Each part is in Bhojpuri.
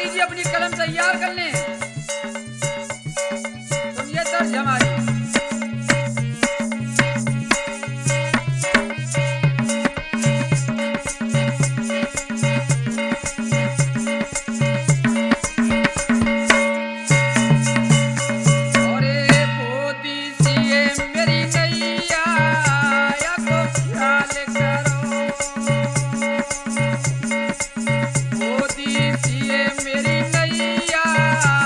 लीजिए अपनी कलम तैयार कर लें। सुनिए तर्ज हमारी। मेरी नैया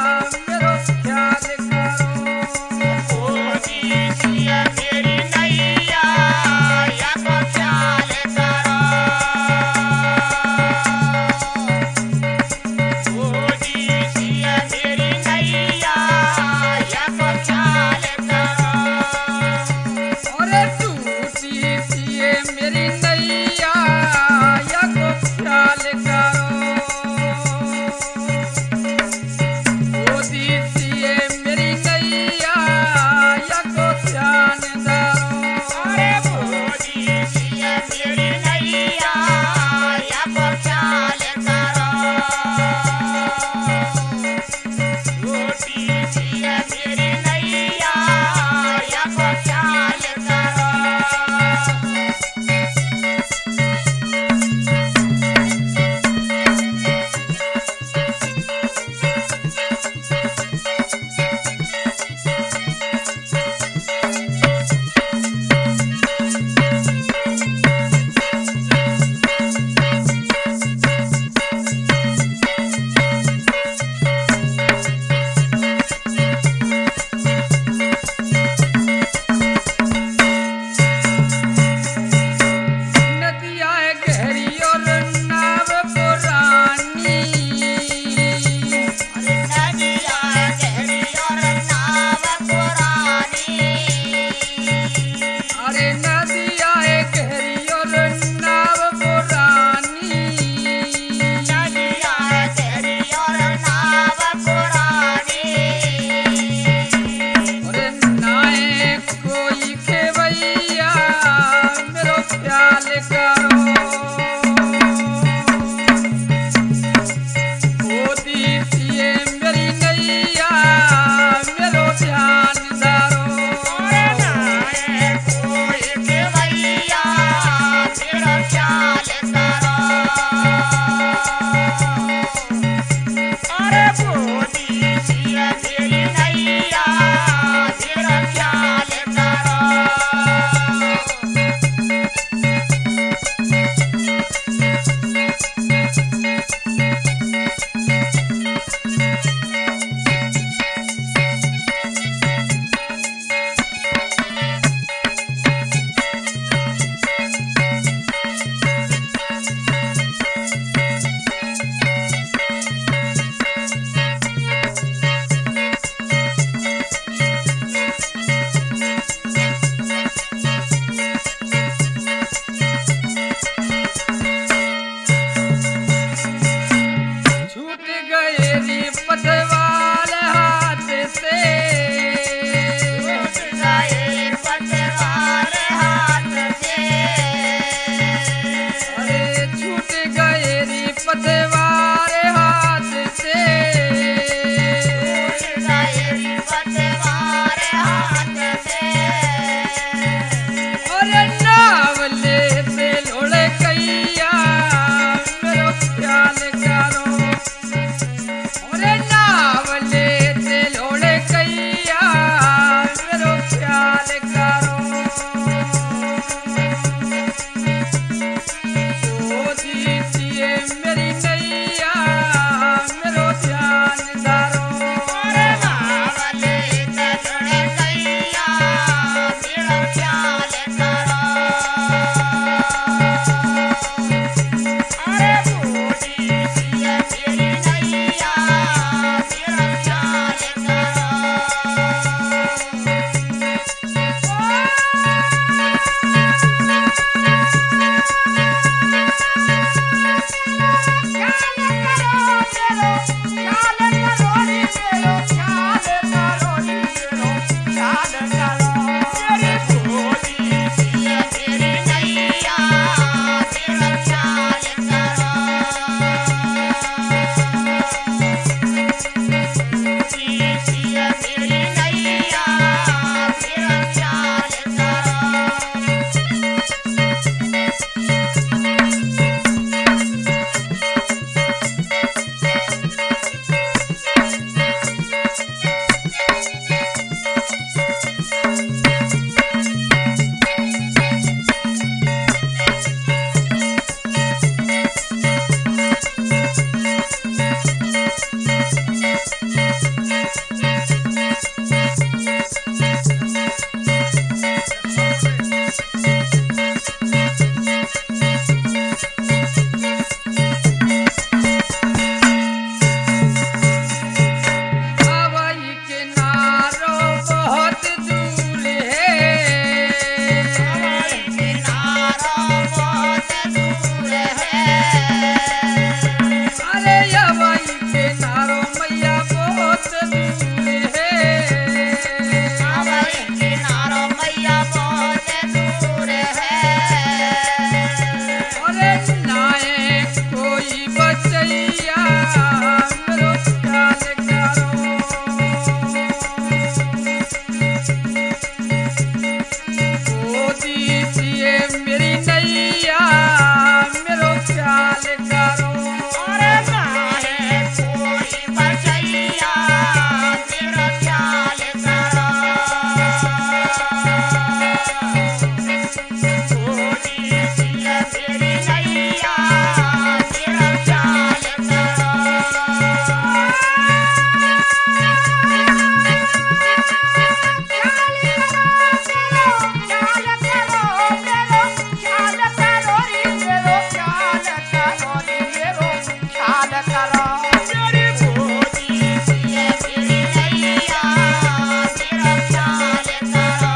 मेरो ख्याल करो मेरी भोजी सिए मेरी नैया मेरा ख्याल करो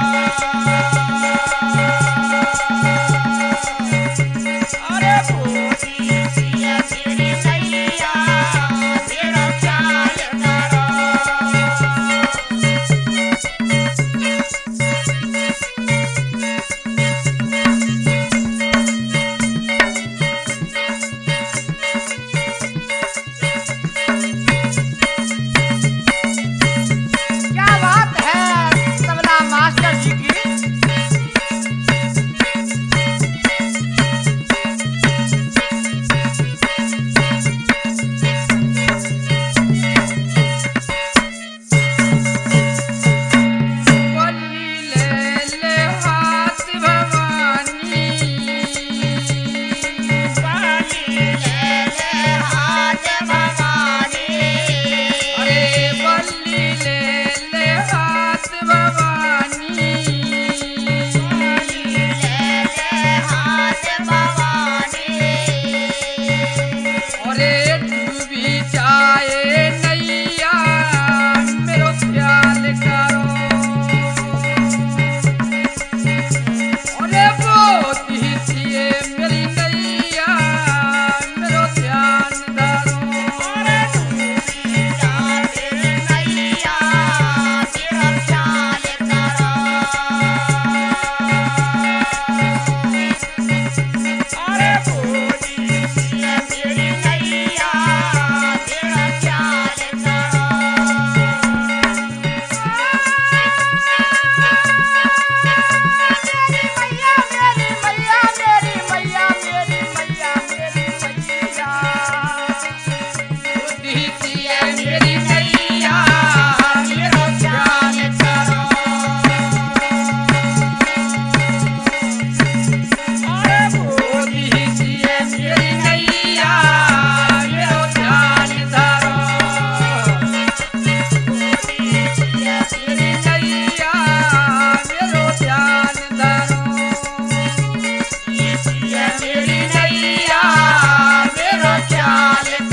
अरे भोजी सिए मेरी नैया मेरा ख्याल करो क्या बात है तबला मास्टर जी की बोली ले ले हाथ भवानी बाली ले ले हाथ भवानी अरे बोली ले ले हाथ भवानी बाली ले ले हाथ भवानी अरे डूबी जाए नैया मेरो ख्याल करो अरे मोती सिए मेरी नैया मेरो ध्यान धरो अरे डूबी जा मेरी नैया मेरा ख्याल करो अरे भोजी सिए मेरी नैया मेरा ख्याल करो मेरी मैया मेरी मैया मेरी मैया मेरी मैया मेरी मैया मोती सिए मेरी नैया मेरो ध्यान धरो अरे भोजी मोती सिए मेरी नैया मेरो ध्यान धरो मेरी नैया मेरो ध्यान धरो मेरी नैया मेरो ख्याल